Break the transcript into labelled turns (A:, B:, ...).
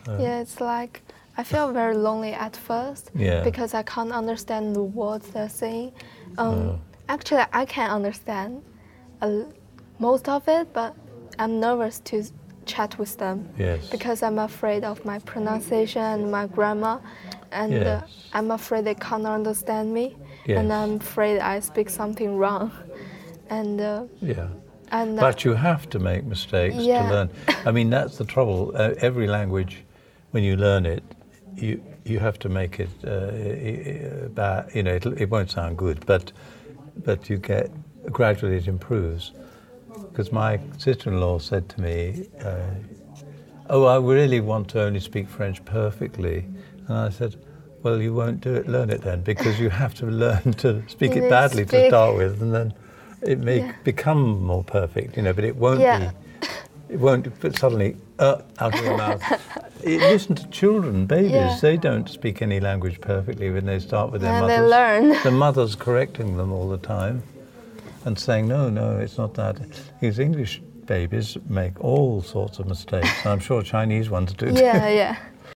A: Yeah, it's like I feel very lonely at first because I can't understand the words they're saying. Actually, I can understand most of it, but I'm nervous to chat with them because I'm afraid of my pronunciation and my grammar, and I'm afraid they can't understand me, and I'm afraid I speak something wrong. And
B: but you have to make mistakes to learn. I mean, that's the trouble. Every language, when you learn it, you have to make it bad. You know, it won't sound good, but you get gradually it improves. Because my sister-in-law said to me, "Oh, I really want to only speak French perfectly," and I said, "Well, you won't do it. Learn it then, because you have to learn to speak it badly to start with, and then it may become more perfect, you know. But it won't be. It won't suddenly out of your mouth." Listen to children, babies. They don't speak any language perfectly when they start with their mothers.
A: They learn.
B: The mother's correcting them all the time and saying, no, it's not that. These English babies make all sorts of mistakes. I'm sure Chinese ones do too.
A: Yeah.